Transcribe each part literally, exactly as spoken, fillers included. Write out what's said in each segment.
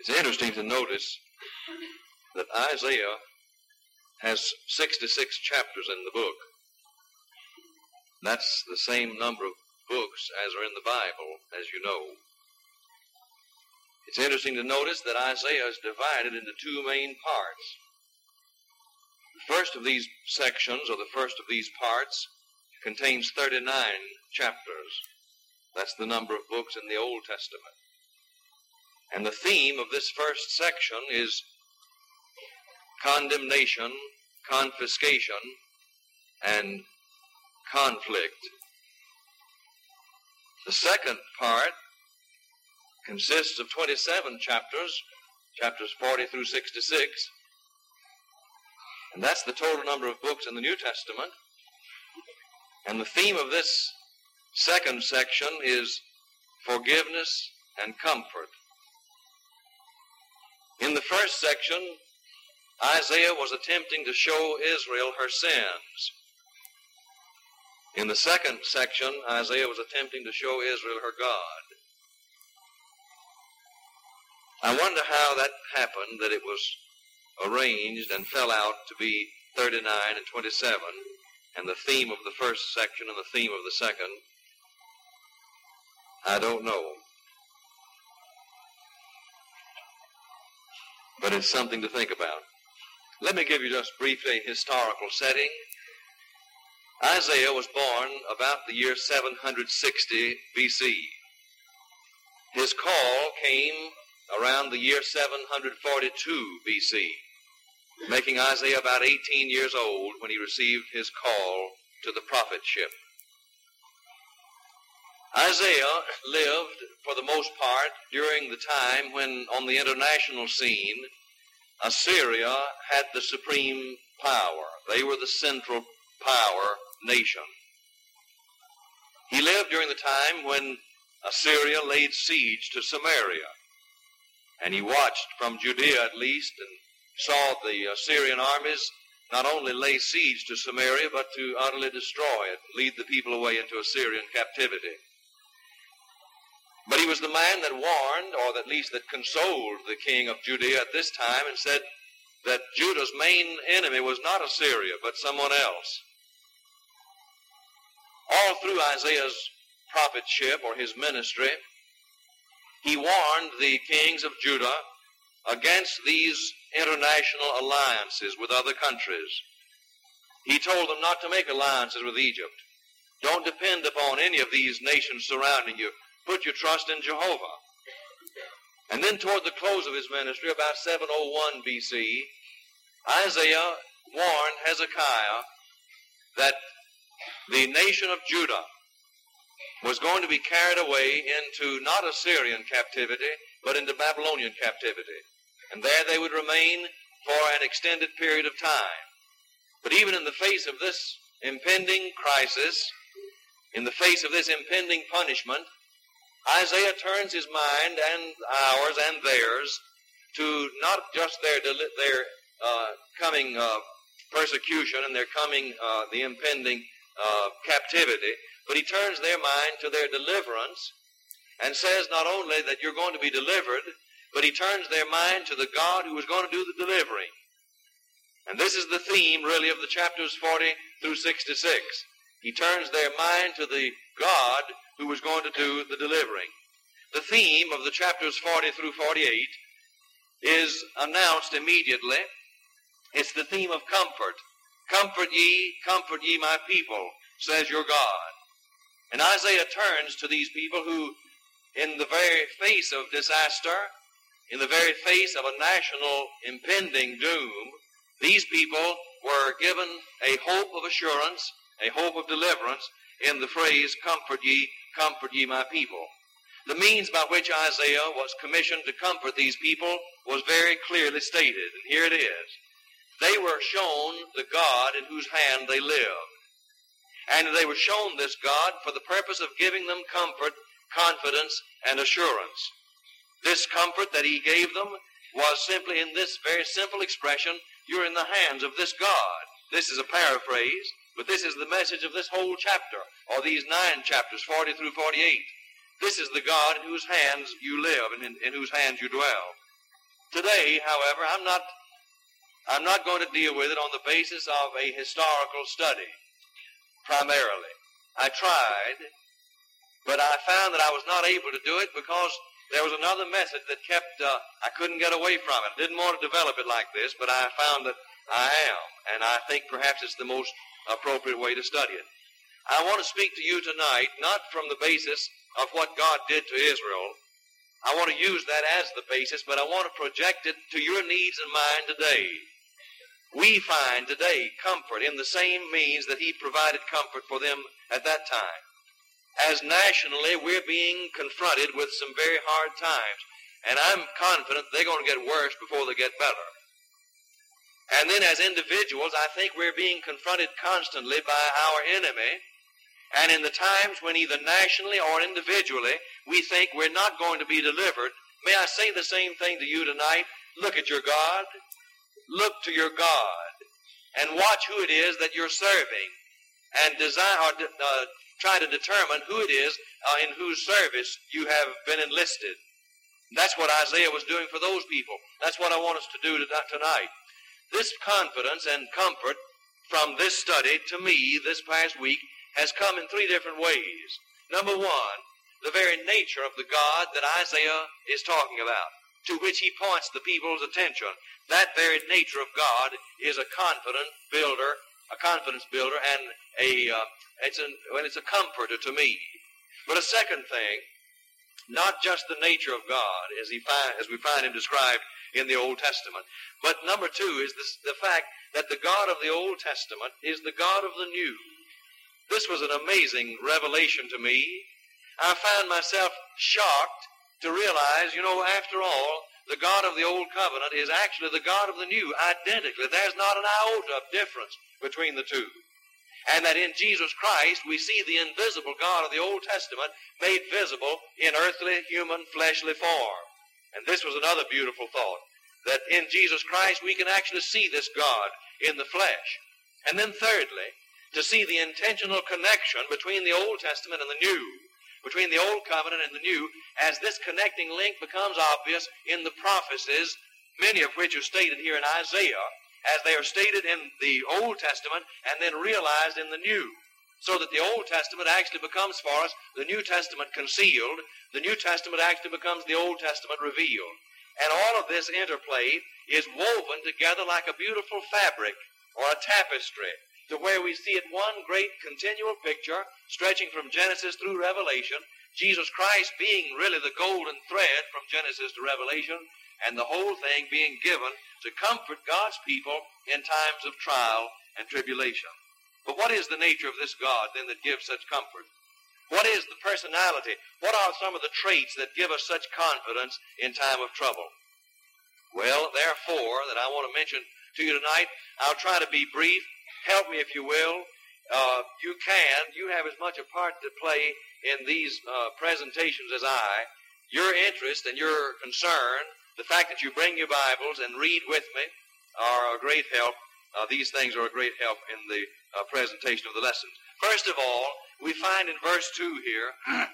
It's interesting to notice that Isaiah has sixty-six chapters in the book. That's the same number of books as are in the Bible, as you know. It's interesting to notice that Isaiah is divided into two main parts. The first of these sections, or the first of these parts, contains thirty-nine chapters. That's the number of books in the Old Testament. And the theme of this first section is condemnation, confiscation, and conflict. The second part consists of twenty-seven chapters, chapters forty through sixty-six, and that's the total number of books in the New Testament. And the theme of this second section is forgiveness and comfort. In the first section, Isaiah was attempting to show Israel her sins. In the second section, Isaiah was attempting to show Israel her God. I wonder how that happened, that it was arranged and fell out to be thirty-nine and twenty-seven, and the theme of the first section and the theme of the second. I don't know. But it's something to think about. Let me give you just briefly a historical setting. Isaiah was born about the year seven hundred sixty B C. His call came around the year seven hundred forty-two B C, making Isaiah about eighteen years old when he received his call to the prophetship. Isaiah lived, for the most part, during the time when, on the international scene, Assyria had the supreme power. They were the central power nation. He lived during the time when Assyria laid siege to Samaria, and he watched from Judea at least and saw the Assyrian armies not only lay siege to Samaria, but to utterly destroy it, lead the people away into Assyrian captivity. But he was the man that warned, or at least that consoled the king of Judea at this time, and said that Judah's main enemy was not Assyria, but someone else. All through Isaiah's prophetship, or his ministry, he warned the kings of Judah against these international alliances with other countries. He told them not to make alliances with Egypt. Don't depend upon any of these nations surrounding you. Put your trust in Jehovah. And then toward the close of his ministry, about seven oh one B C, Isaiah warned Hezekiah that the nation of Judah was going to be carried away into not Assyrian captivity, but into Babylonian captivity. And there they would remain for an extended period of time. But even in the face of this impending crisis, in the face of this impending punishment, Isaiah turns his mind, and ours and theirs, to not just their their uh, coming uh, persecution and their coming, uh, the impending uh, captivity, but he turns their mind to their deliverance and says not only that you're going to be delivered, but he turns their mind to the God who is going to do the delivering. And this is the theme, really, of the chapters forty through sixty-six. He turns their mind to the God who was going to do the delivering. The theme of the chapters forty through forty-eight is announced immediately. It's the theme of comfort. Comfort ye, comfort ye my people, says your God. And Isaiah turns to these people who, in the very face of disaster, in the very face of a national impending doom, these people were given a hope of assurance, a hope of deliverance, in the phrase, comfort ye, comfort ye my people. The means by which Isaiah was commissioned to comfort these people was very clearly stated, and here it is. They were shown the God in whose hand they lived. And they were shown this God for the purpose of giving them comfort, confidence, and assurance. This comfort that he gave them was simply in this very simple expression, you're in the hands of this God. This is a paraphrase, but this is the message of this whole chapter, or these nine chapters, forty through forty-eight. This is the God in whose hands you live and in, in whose hands you dwell. Today, however, I'm not, I'm not going to deal with it on the basis of a historical study, primarily. I tried, but I found that I was not able to do it because there was another method that kept, uh, I couldn't get away from it. I didn't want to develop it like this, but I found that I am, and I think perhaps it's the most appropriate way to study it. I want to speak to you tonight, not from the basis of what God did to Israel. I want to use that as the basis, but I want to project it to your needs and mine today. We find today comfort in the same means that He provided comfort for them at that time. As nationally, we're being confronted with some very hard times, and I'm confident they're going to get worse before they get better. And then as individuals, I think we're being confronted constantly by our enemy. And in the times when either nationally or individually we think we're not going to be delivered, may I say the same thing to you tonight? Look at your God. Look to your God. And watch who it is that you're serving. And design, or uh, try to determine who it is uh, in whose service you have been enlisted. That's what Isaiah was doing for those people. That's what I want us to do tonight. This confidence and comfort from this study to me this past week has come in three different ways. Number one, the very nature of the God that Isaiah is talking about, to which he points the people's attention. That very nature of God is a confident builder, a confidence builder, and a uh, it's an well, it's a comforter to me. But a second thing, not just the nature of God as he find, as we find him described in the Old Testament, but number two is this, the fact that the God of the Old Testament is the God of the New. This was an amazing revelation to me. I found myself shocked to realize, you know, after all, the God of the Old Covenant is actually the God of the New, identically. There's not an iota of difference between the two. And that in Jesus Christ, we see the invisible God of the Old Testament made visible in earthly, human, fleshly form. And this was another beautiful thought, that in Jesus Christ we can actually see this God in the flesh. And then thirdly, to see the intentional connection between the Old Testament and the New, between the Old Covenant and the New, as this connecting link becomes obvious in the prophecies, many of which are stated here in Isaiah, as they are stated in the Old Testament and then realized in the New, so that the Old Testament actually becomes for us the New Testament concealed, the New Testament actually becomes the Old Testament revealed. And all of this interplay is woven together like a beautiful fabric or a tapestry, to where we see it one great continual picture stretching from Genesis through Revelation, Jesus Christ being really the golden thread from Genesis to Revelation, and the whole thing being given to comfort God's people in times of trial and tribulation. But what is the nature of this God, then, that gives such comfort? What is the personality? What are some of the traits that give us such confidence in time of trouble? Well, there are four that I want to mention to you tonight. I'll try to be brief. Help me, if you will. Uh, you can. You have as much a part to play in these uh, presentations as I. Your interest and your concern, the fact that you bring your Bibles and read with me, are a great help. Uh, these things are a great help in the uh, presentation of the lessons. First of all, we find in verse two here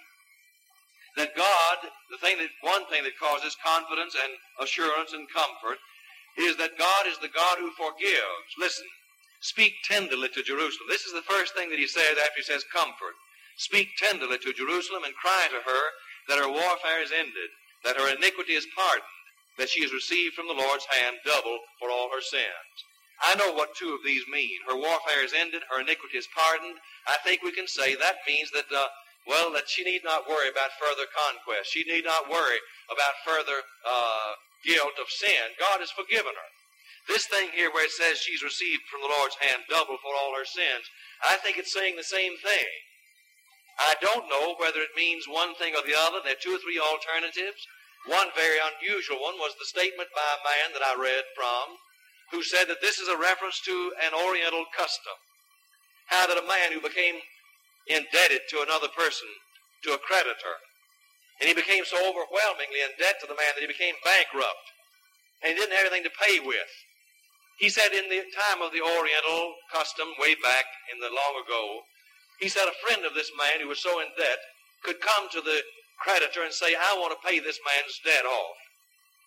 that God, the thing that one thing that causes confidence and assurance and comfort, is that God is the God who forgives. Listen. Speak tenderly to Jerusalem. This is the first thing that he says after he says comfort. Speak tenderly to Jerusalem and cry to her that her warfare is ended, that her iniquity is pardoned, that she has received from the Lord's hand double for all her sins. I know what two of these mean. Her warfare is ended, her iniquity is pardoned. I think we can say that means that, uh, well, that she need not worry about further conquest. She need not worry about further uh, guilt of sin. God has forgiven her. This thing here where it says she's received from the Lord's hand double for all her sins, I think it's saying the same thing. I don't know whether it means one thing or the other. There are two or three alternatives. One very unusual one was the statement by a man that I read from, who said that this is a reference to an Oriental custom. How that a man who became indebted to another person, to a creditor, and he became so overwhelmingly in debt to the man that he became bankrupt, and he didn't have anything to pay with. He said in the time of the Oriental custom, way back in the long ago, he said a friend of this man who was so in debt could come to the creditor and say, I want to pay this man's debt off.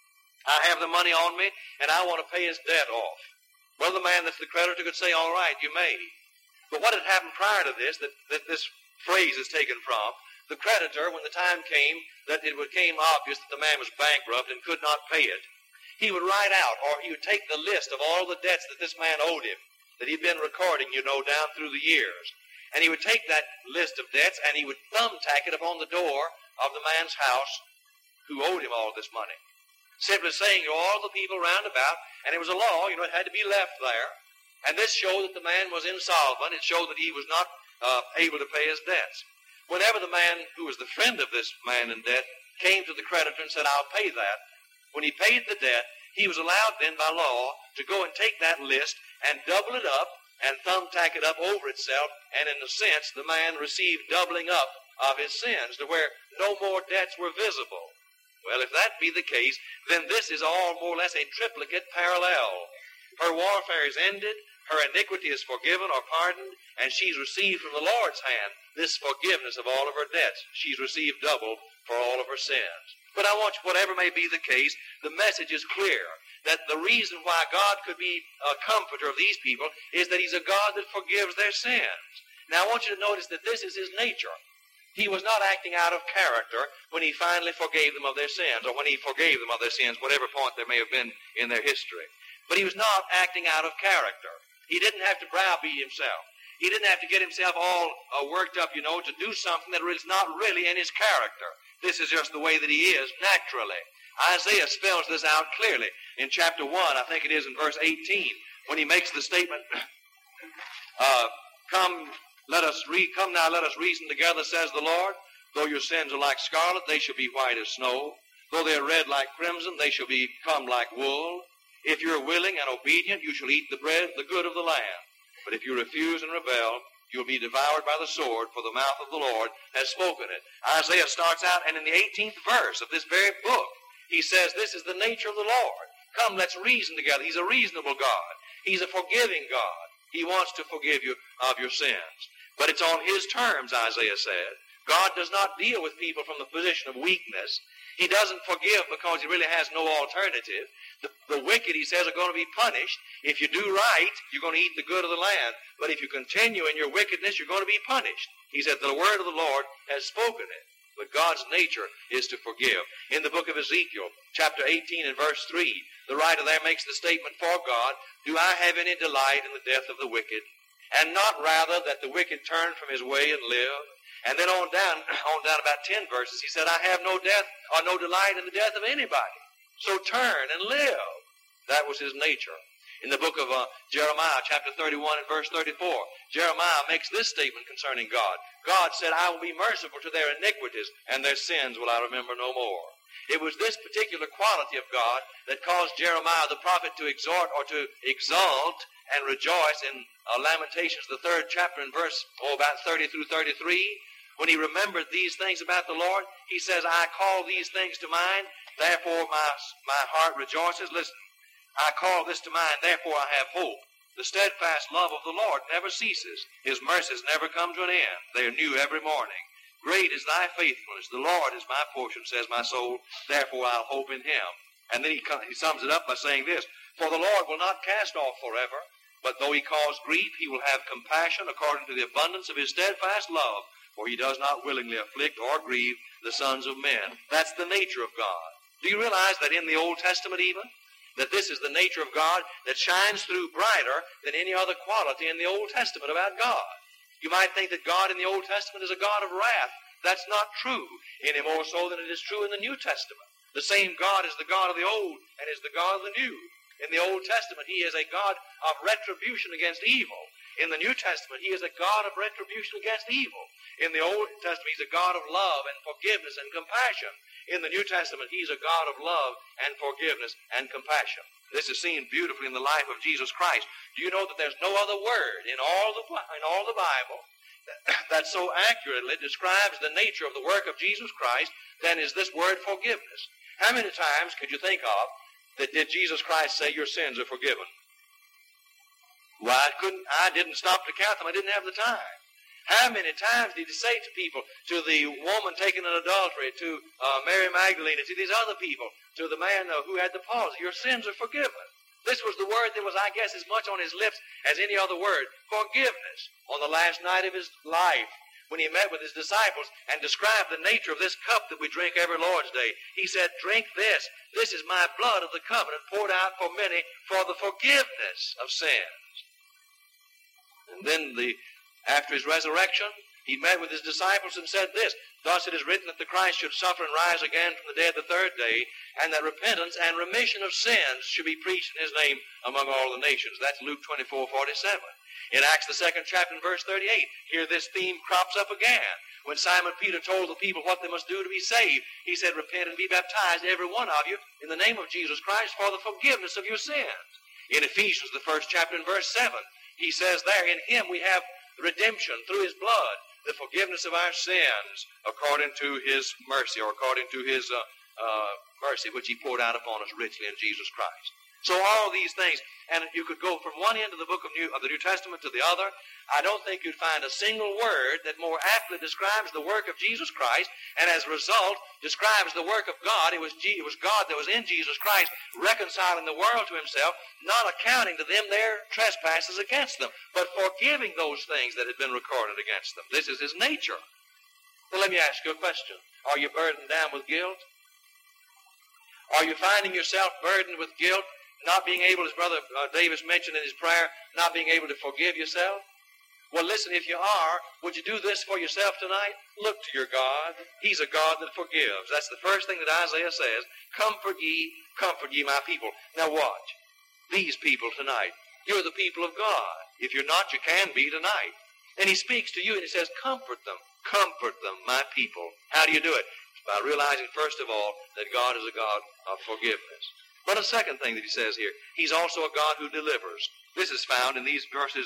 I have the money on me, and I want to pay his debt off. Well, the man that's the creditor could say, all right, you may. But what had happened prior to this, that, that this phrase is taken from, the creditor, when the time came that it became obvious that the man was bankrupt and could not pay it, he would write out, or he would take the list of all the debts that this man owed him, that he'd been recording, you know, down through the years. And he would take that list of debts and he would thumbtack it upon the door of the man's house who owed him all this money. Simply saying to all the people round about, and it was a law, you know, it had to be left there. And this showed that the man was insolvent. It showed that he was not uh, able to pay his debts. Whenever the man who was the friend of this man in debt came to the creditor and said, I'll pay that, when he paid the debt, he was allowed then by law to go and take that list and double it up and thumbtack it up over itself, and in a sense the man received doubling up of his sins to where no more debts were visible. Well, if that be the case, then this is all more or less a triplicate parallel. Her warfare is ended, her iniquity is forgiven or pardoned, and she's received from the Lord's hand this forgiveness of all of her debts. She's received double for all of her sins. But I want you, whatever may be the case, the message is clear that the reason why God could be a comforter of these people is that he's a God that forgives their sins. Now I want you to notice that this is his nature. He was not acting out of character when he finally forgave them of their sins, or when he forgave them of their sins, whatever point there may have been in their history. But he was not acting out of character. He didn't have to browbeat himself. He didn't have to get himself all uh, worked up, you know, to do something that is not really in his character. This is just the way that he is naturally. Isaiah spells this out clearly in chapter one, I think it is in verse eighteen, when he makes the statement, uh, come, let us re- come now, let us reason together, says the Lord. Though your sins are like scarlet, they shall be white as snow. Though they are red like crimson, they shall become like wool. If you are willing and obedient, you shall eat the bread, the good of the land. But if you refuse and rebel, you will be devoured by the sword, for the mouth of the Lord has spoken it. Isaiah starts out, and in the eighteenth verse of this very book, he says, this is the nature of the Lord. Come, let's reason together. He's a reasonable God. He's a forgiving God. He wants to forgive you of your sins. But it's on his terms, Isaiah said. God does not deal with people from the position of weakness. He doesn't forgive because he really has no alternative. The, the wicked, he says, are going to be punished. If you do right, you're going to eat the good of the land. But if you continue in your wickedness, you're going to be punished. He said, the word of the Lord has spoken it. But God's nature is to forgive. In the book of Ezekiel, chapter eighteen and verse three, the writer there makes the statement, for God, do I have any delight in the death of the wicked? And not rather that the wicked turn from his way and live? And then on down, on down about ten verses, he said, I have no death or no delight in the death of anybody. So turn and live. That was his nature. In the book of uh, Jeremiah, chapter thirty-one and verse thirty-four, Jeremiah makes this statement concerning God. God said, I will be merciful to their iniquities, and their sins will I remember no more. It was this particular quality of God that caused Jeremiah the prophet to exhort or to exalt and rejoice in uh, Lamentations, the third chapter, in verse oh, about thirty through thirty-three. When he remembered these things about the Lord, he says, I call these things to mind, therefore my, my heart rejoices. Listen, I call this to mind, therefore I have hope. The steadfast love of the Lord never ceases. His mercies never come to an end. They are new every morning. Great is thy faithfulness. The Lord is my portion, says my soul, therefore I'll hope in him. And then he, he sums it up by saying this, for the Lord will not cast off forever, but though he cause grief, he will have compassion according to the abundance of his steadfast love, for he does not willingly afflict or grieve the sons of men. That's the nature of God. Do you realize that in the Old Testament even, that this is the nature of God that shines through brighter than any other quality in the Old Testament about God? You might think that God in the Old Testament is a God of wrath. That's not true, any more so than it is true in the New Testament. The same God is the God of the Old and is the God of the New. In the Old Testament, he is a God of retribution against evil. In the New Testament, he is a God of retribution against evil. In the Old Testament, he's a God of love and forgiveness and compassion. In the New Testament, he's a God of love and forgiveness and compassion. This is seen beautifully in the life of Jesus Christ. Do you know that there's no other word in all the, in all the Bible that, that so accurately describes the nature of the work of Jesus Christ than is this word forgiveness? How many times could you think of that did Jesus Christ say your sins are forgiven? Well, I couldn't, I didn't stop to count them. I didn't have the time. How many times did he say to people, to the woman taken in adultery, to uh, Mary Magdalene, to these other people, to the man uh, who had the palsy, your sins are forgiven. This was the word that was, I guess, as much on his lips as any other word, forgiveness. On the last night of his life, when he met with his disciples and described the nature of this cup that we drink every Lord's Day, he said, drink this. This is my blood of the covenant poured out for many for the forgiveness of sins. And then the after his resurrection, he met with his disciples and said this, thus it is written that the Christ should suffer and rise again from the dead the third day, and that repentance and remission of sins should be preached in his name among all the nations. That's Luke twenty-four forty-seven. In Acts the second chapter and verse thirty-eight, here this theme crops up again. When Simon Peter told the people what they must do to be saved, he said, repent and be baptized, every one of you, in the name of Jesus Christ for the forgiveness of your sins. In Ephesians the first chapter and verse seven, he says there, in him we have redemption through his blood, the forgiveness of our sins, according to his mercy, or according to his uh, uh, mercy, which he poured out upon us richly in Jesus Christ. So all these things, and you could go from one end of the book of, New, of the New Testament to the other. I don't think you'd find a single word that more aptly describes the work of Jesus Christ, and as a result describes the work of God. It was, G, it was God that was in Jesus Christ, reconciling the world to himself, not accounting to them their trespasses against them, but forgiving those things that had been recorded against them. This is his nature. So let me ask you a question. Are you burdened down with guilt? Are you finding yourself burdened with guilt, not being able, as Brother uh, Davis mentioned in his prayer, not being able to forgive yourself? Well, listen, if you are, would you do this for yourself tonight? Look to your God. He's a God that forgives. That's the first thing that Isaiah says. Comfort ye, comfort ye my people. Now watch. These people tonight. You're the people of God. If you're not, you can be tonight. And he speaks to you and he says, comfort them. Comfort them, my people. How do you do it? By realizing, first of all, that God is a God of forgiveness. But a second thing that he says here, he's also a God who delivers. This is found in these verses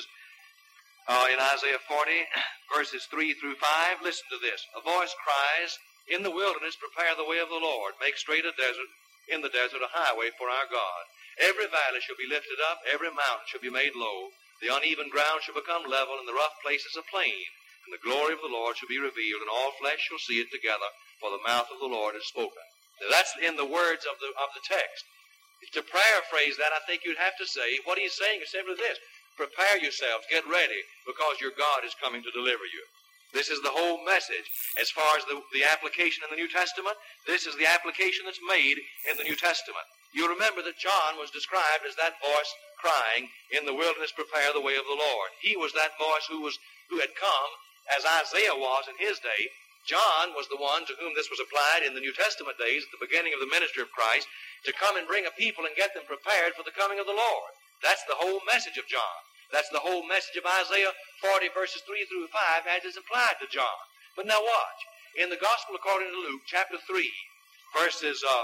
uh, in Isaiah forty, verses three through five. Listen to this. A voice cries, in the wilderness prepare the way of the Lord. Make straight a desert, in the desert a highway for our God. Every valley shall be lifted up, every mountain shall be made low. The uneven ground shall become level, and the rough places a plain. And the glory of the Lord shall be revealed, and all flesh shall see it together, for the mouth of the Lord has spoken. Now that's in the words of the, of the text. To paraphrase that, I think you'd have to say, what he's saying is simply this. Prepare yourselves, get ready, because your God is coming to deliver you. This is the whole message. As far as the, the application in the New Testament, this is the application that's made in the New Testament. You remember that John was described as that voice crying, in the wilderness prepare the way of the Lord. He was that voice who was who had come, as Isaiah was in his day. John was the one to whom this was applied in the New Testament days, at the beginning of the ministry of Christ, to come and bring a people and get them prepared for the coming of the Lord. That's the whole message of John. That's the whole message of Isaiah forty, verses three through five, as is applied to John. But now watch. In the Gospel according to Luke, chapter three, verses uh,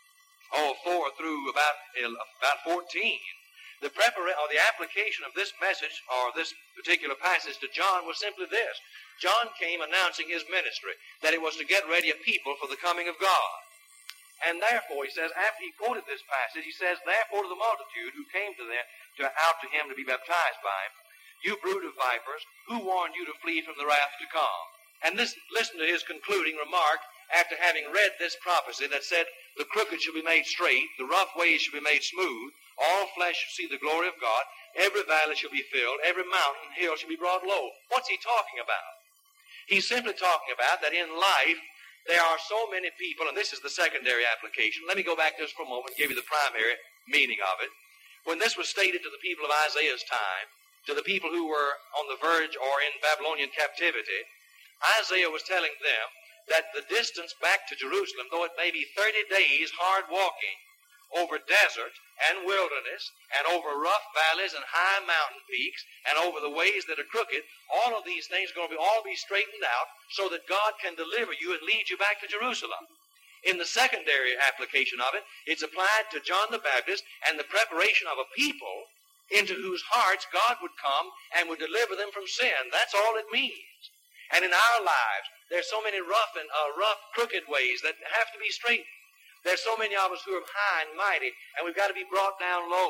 oh, four through about, about fourteen, the preparation or the application of this message or this particular passage to John was simply this. John came announcing his ministry, that it was to get ready a people for the coming of God. And therefore, he says, after he quoted this passage, he says, therefore to the multitude who came to them, to, out to him to be baptized by him, you brood of vipers, who warned you to flee from the wrath to come? And listen, listen to his concluding remark after having read this prophecy that said, the crooked shall be made straight, the rough ways shall be made smooth, all flesh shall see the glory of God, every valley shall be filled, every mountain and hill shall be brought low. What's he talking about? He's simply talking about that in life there are so many people, and this is the secondary application. Let me go back just for a moment and give you the primary meaning of it. When this was stated to the people of Isaiah's time, to the people who were on the verge or in Babylonian captivity, Isaiah was telling them that the distance back to Jerusalem, though it may be thirty days hard walking over desert and wilderness and over rough valleys and high mountain peaks and over the ways that are crooked, all of these things are going to be all be straightened out so that God can deliver you and lead you back to Jerusalem. In the secondary application of it, it's applied to John the Baptist and the preparation of a people into whose hearts God would come and would deliver them from sin. That's all it means. And in our lives, there's so many rough and uh, rough, crooked ways that have to be straightened. There's so many of us who are high and mighty, and we've got to be brought down low.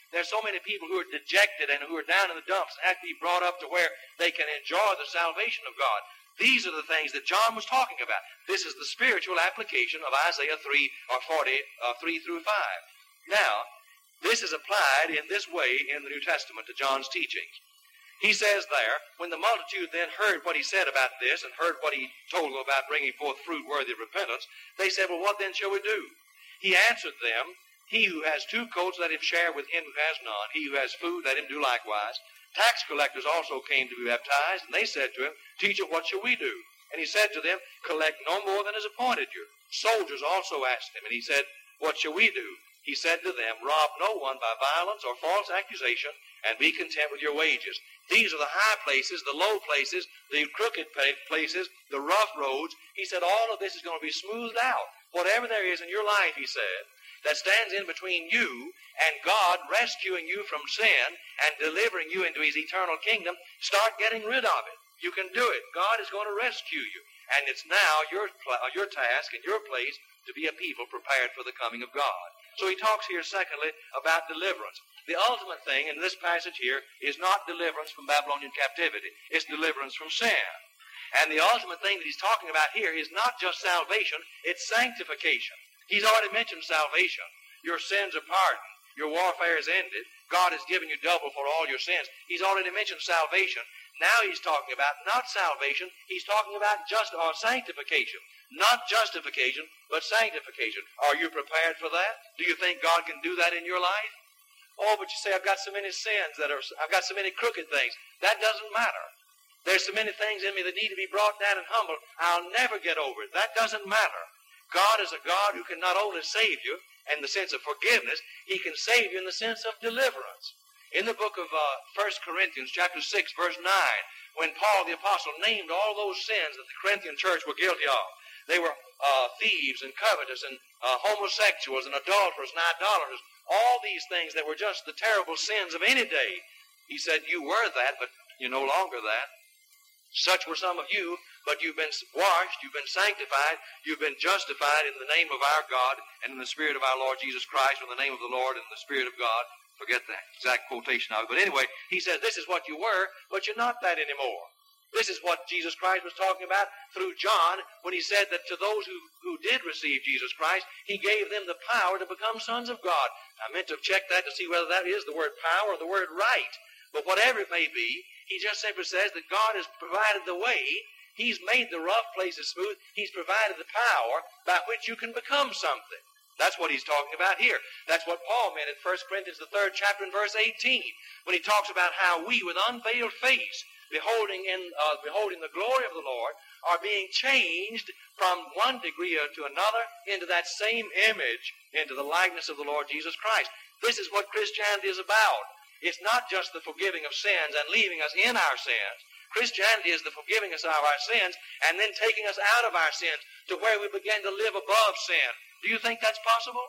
There's so many people who are dejected and who are down in the dumps and have to be brought up to where they can enjoy the salvation of God. These are the things that John was talking about. This is the spiritual application of Isaiah three or forty, uh, three through five. Now, this is applied in this way in the New Testament to John's teachings. He says there, when the multitude then heard what he said about this and heard what he told them about bringing forth fruit worthy of repentance, they said, well, what then shall we do? He answered them, he who has two coats, let him share with him who has none. He who has food, let him do likewise. Tax collectors also came to be baptized, and they said to him, Teacher, what shall we do? And he said to them, Collect no more than is appointed you. Soldiers also asked him, and he said, What shall we do? He said to them, Rob no one by violence or false accusation, and be content with your wages. These are the high places, the low places, the crooked places, the rough roads. He said all of this is going to be smoothed out. Whatever there is in your life, he said, that stands in between you and God rescuing you from sin and delivering you into his eternal kingdom, start getting rid of it. You can do it. God is going to rescue you. And it's now your, your task and your place to be a people prepared for the coming of God. So he talks here, secondly, about deliverance. The ultimate thing in this passage here is not deliverance from Babylonian captivity. It's deliverance from sin. And the ultimate thing that he's talking about here is not just salvation, it's sanctification. He's already mentioned salvation. Your sins are pardoned. Your warfare is ended. God has given you double for all your sins. He's already mentioned salvation. Now he's talking about not salvation, he's talking about just or sanctification. Not justification, but sanctification. Are you prepared for that? Do you think God can do that in your life? Oh, but you say, I've got so many sins that are, I've got so many crooked things. That doesn't matter. There's so many things in me that need to be brought down and humbled. I'll never get over it. That doesn't matter. God is a God who can not only save you in the sense of forgiveness, he can save you in the sense of deliverance. In the book of uh, First Corinthians chapter six, verse nine, when Paul the apostle named all those sins that the Corinthian church were guilty of, they were uh, thieves and covetous and uh, homosexuals and adulterers and idolaters, all these things that were just the terrible sins of any day. He said, you were that, but you're no longer that. Such were some of you, but you've been washed, you've been sanctified, you've been justified in the name of our God and in the Spirit of our Lord Jesus Christ, in the name of the Lord and the Spirit of God. Forget the exact quotation of it. But anyway, he says, this is what you were, but you're not that anymore. This is what Jesus Christ was talking about through John when he said that to those who, who did receive Jesus Christ, he gave them the power to become sons of God. I meant to check that to see whether that is the word power or the word right. But whatever it may be, he just simply says that God has provided the way. He's made the rough places smooth. He's provided the power by which you can become something. That's what he's talking about here. That's what Paul meant in First Corinthians, the third chapter, in verse eighteen, when he talks about how we, with unveiled face, beholding in uh, beholding the glory of the Lord, are being changed from one degree to another into that same image, into the likeness of the Lord Jesus Christ. This is what Christianity is about. It's not just the forgiving of sins and leaving us in our sins. Christianity is the forgiving us of our sins and then taking us out of our sins to where we begin to live above sin. Do you think that's possible?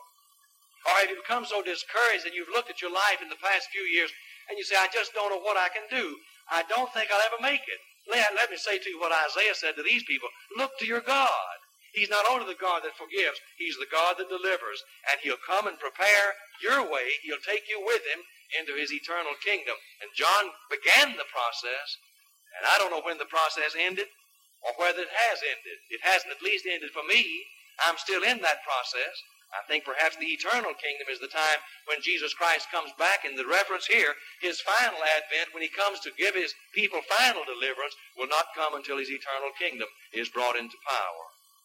Or have you become so discouraged that you've looked at your life in the past few years and you say, I just don't know what I can do. I don't think I'll ever make it. Let, let me say to you what Isaiah said to these people. Look to your God. He's not only the God that forgives, he's the God that delivers. And he'll come and prepare your way. He'll take you with him into his eternal kingdom. And John began the process, and I don't know when the process ended or whether it has ended. It hasn't at least ended for me. I'm still in that process. I think perhaps the eternal kingdom is the time when Jesus Christ comes back. And the reference here, his final advent, when he comes to give his people final deliverance, will not come until his eternal kingdom is brought into power.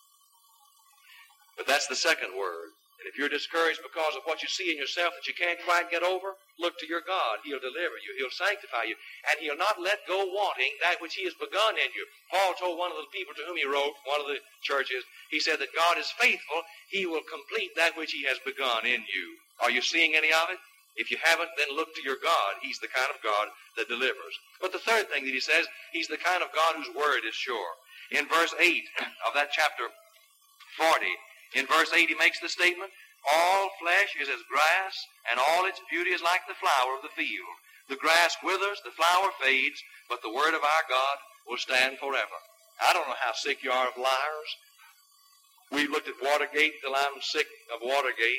But that's the second word. And if you're discouraged because of what you see in yourself that you can't quite get over, look to your God. He'll deliver you. He'll sanctify you. And he'll not let go wanting that which he has begun in you. Paul told one of the people to whom he wrote, one of the churches, he said that God is faithful. He will complete that which he has begun in you. Are you seeing any of it? If you haven't, then look to your God. He's the kind of God that delivers. But the third thing that he says, he's the kind of God whose word is sure. In verse eight of that chapter forty, in verse eight, he makes the statement, all flesh is as grass, and all its beauty is like the flower of the field. The grass withers, the flower fades, but the word of our God will stand forever. I don't know how sick you are of liars. We've looked at Watergate till I'm sick of Watergate.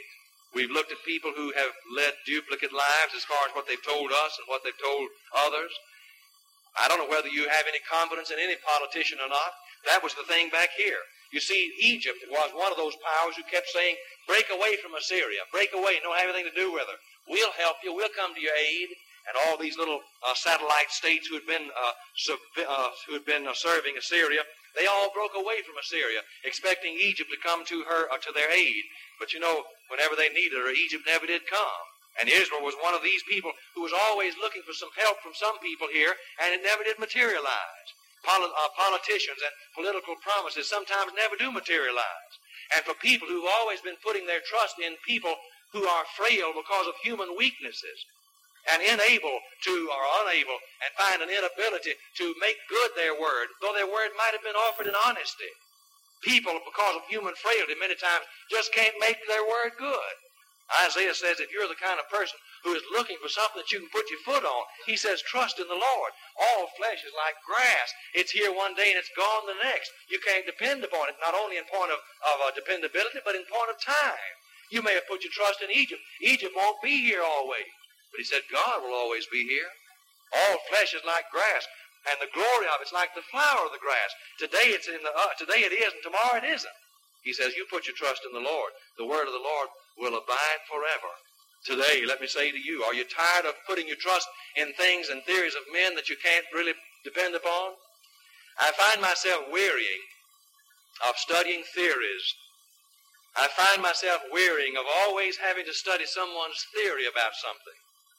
We've looked at people who have led duplicate lives as far as what they've told us and what they've told others. I don't know whether you have any confidence in any politician or not. That was the thing back here. You see, Egypt was one of those powers who kept saying, break away from Assyria, break away, don't have anything to do with her. We'll help you, we'll come to your aid. And all these little uh, satellite states who had been, uh, sub, uh, who had been uh, serving Assyria, they all broke away from Assyria, expecting Egypt to come to her uh, to their aid. But you know, whenever they needed her, Egypt never did come. And Israel was one of these people who was always looking for some help from some people here, and it never did materialize. Poli- uh, politicians and political promises sometimes never do materialize. And for people who've always been putting their trust in people who are frail because of human weaknesses, and unable to, or unable, and find an inability to make good their word, though their word might have been offered in honesty. People, because of human frailty, many times just can't make their word good. Isaiah says if you're the kind of person who is looking for something that you can put your foot on, he says, trust in the Lord. All flesh is like grass. It's here one day and it's gone the next. You can't depend upon it, not only in point of, of uh, dependability, but in point of time. You may have put your trust in Egypt. Egypt won't be here always. But he said, God will always be here. All flesh is like grass, and the glory of it's like the flower of the grass. Today it's in the uh, today it is, and tomorrow it isn't. He says, you put your trust in the Lord. The word of the Lord will abide forever. Today, let me say to you, are you tired of putting your trust in things and theories of men that you can't really depend upon? I find myself wearying of studying theories. I find myself wearying of always having to study someone's theory about something,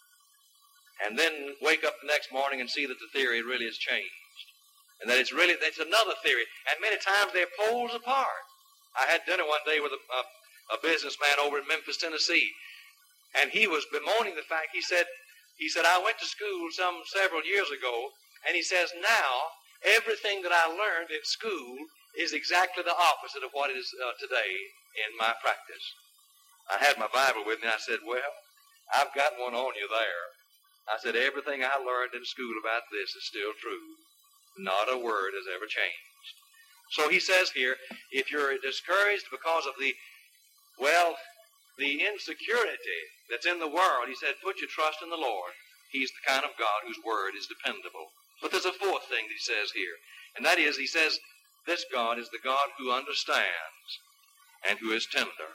and then wake up the next morning and see that the theory really has changed, and that it's really it's another theory, and many times they're poles apart. I had dinner one day with a, a, a businessman over in Memphis, Tennessee, and he was bemoaning the fact, he said, he said, I went to school some several years ago, and he says, now, everything that I learned at school is exactly the opposite of what it is uh, today in my practice. I had my Bible with me, and I said, well, I've got one on you there. I said, everything I learned in school about this is still true. Not a word has ever changed. So he says here, if you're discouraged because of the, well, the insecurity that's in the world, he said, put your trust in the Lord. He's the kind of God whose word is dependable. But there's a fourth thing that he says here, and that is, he says, this God is the God who understands and who is tender.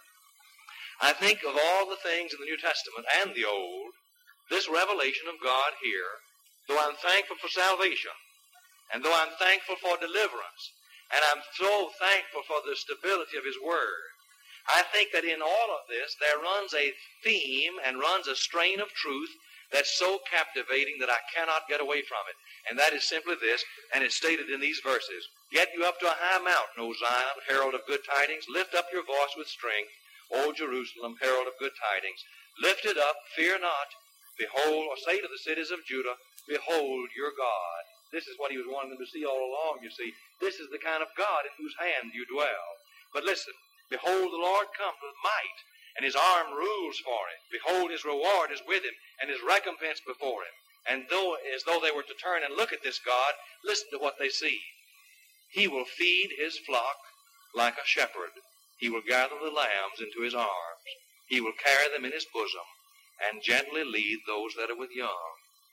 I think of all the things in the New Testament and the Old, this revelation of God here, though I'm thankful for salvation, and though I'm thankful for deliverance, and I'm so thankful for the stability of his word, I think that in all of this there runs a theme and runs a strain of truth that's so captivating that I cannot get away from it. And that is simply this, and it's stated in these verses. Get you up to a high mountain, O Zion, herald of good tidings. Lift up your voice with strength, O Jerusalem, herald of good tidings. Lift it up, fear not. Behold, or say to the cities of Judah, behold your God. This is what he was wanting them to see all along, you see. This is the kind of God in whose hand you dwell. But listen, behold, the Lord comes with might, and his arm rules for him. Behold, his reward is with him, and his recompense before him. And though, as though they were to turn and look at this God, listen to what they see. He will feed his flock like a shepherd. He will gather the lambs into his arms. He will carry them in his bosom, and gently lead those that are with young.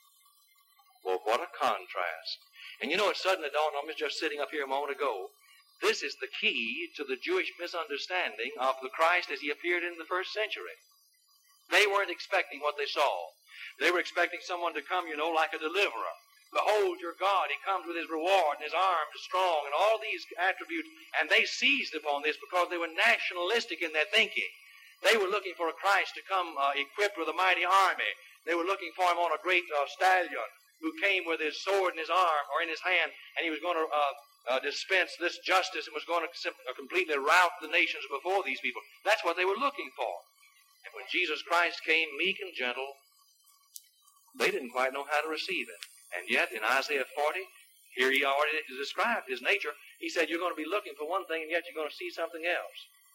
Well, what a contrast. And you know, it suddenly dawned on me just sitting up here a moment ago. This is the key to the Jewish misunderstanding of the Christ as he appeared in the first century. They weren't expecting what they saw. They were expecting someone to come, you know, like a deliverer. Behold your God, he comes with his reward, and his arm is strong, and all these attributes. And they seized upon this because they were nationalistic in their thinking. They were looking for a Christ to come uh, equipped with a mighty army. They were looking for him on a great uh, stallion who came with his sword in his arm or in his hand, and he was going to uh, uh, dispense this justice and was going to sim- uh, completely rout the nations before these people. That's what they were looking for. And when Jesus Christ came meek and gentle, they didn't quite know how to receive it. And yet, in Isaiah forty, here he already described his nature. He said, you're going to be looking for one thing, and yet you're going to see something else.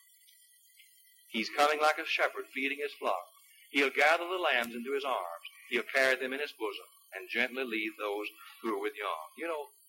He's coming like a shepherd feeding his flock. He'll gather the lambs into his arms. He'll carry them in his bosom and gently lead those who are with young. You know,